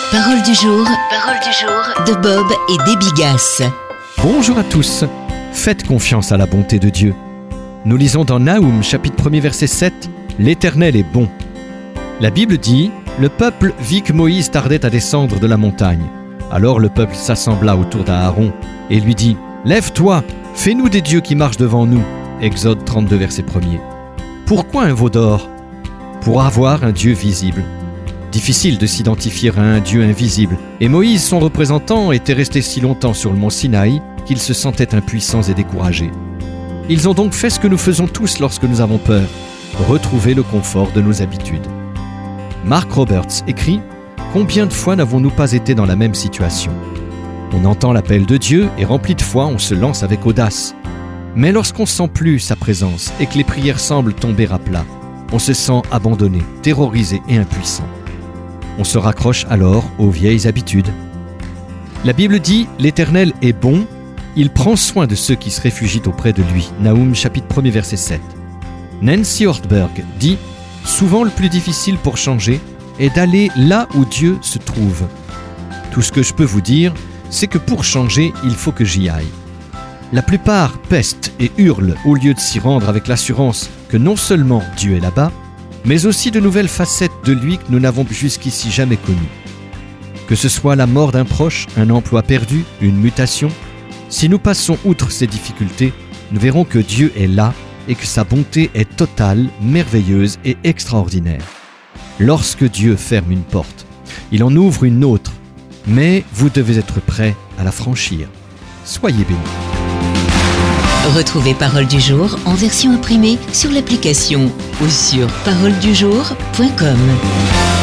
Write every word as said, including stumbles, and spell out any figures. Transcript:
Parole du jour, parole du jour de Bob et Debbie Gass. Bonjour à tous. Faites confiance à la bonté de Dieu. Nous lisons dans Naoum, chapitre premier, verset sept, « L'Éternel est bon ». La Bible dit « Le peuple vit que Moïse tardait à descendre de la montagne. Alors le peuple s'assembla autour d'Aaron et lui dit « Lève-toi, fais-nous des dieux qui marchent devant nous ». Exode trente-deux, verset premier. Pourquoi un veau d'or ? Pour avoir un Dieu visible. Difficile de s'identifier à un Dieu invisible. Et Moïse, son représentant, était resté si longtemps sur le mont Sinaï qu'ils se sentaient impuissants et découragés. Ils ont donc fait ce que nous faisons tous lorsque nous avons peur, retrouver le confort de nos habitudes. Mark Roberts écrit « Combien de fois n'avons-nous pas été dans la même situation ? On entend l'appel de Dieu et rempli de foi, on se lance avec audace. Mais lorsqu'on ne sent plus sa présence et que les prières semblent tomber à plat, on se sent abandonné, terrorisé et impuissant. On se raccroche alors aux vieilles habitudes. La Bible dit « L'Éternel est bon, il prend soin de ceux qui se réfugient auprès de lui ». Naoum, chapitre premier, verset sept. Nancy Ortberg dit « Souvent le plus difficile pour changer est d'aller là où Dieu se trouve. Tout ce que je peux vous dire, c'est que pour changer, il faut que j'y aille. La plupart pestent et hurlent au lieu de s'y rendre avec l'assurance que non seulement Dieu est là-bas, mais aussi de nouvelles facettes de lui que nous n'avons jusqu'ici jamais connues. Que ce soit la mort d'un proche, un emploi perdu, une mutation, si nous passons outre ces difficultés, nous verrons que Dieu est là et que sa bonté est totale, merveilleuse et extraordinaire. Lorsque Dieu ferme une porte, il en ouvre une autre, mais vous devez être prêts à la franchir. Soyez bénis. Retrouvez Parole du jour en version imprimée sur l'application ou sur parole du jour point com.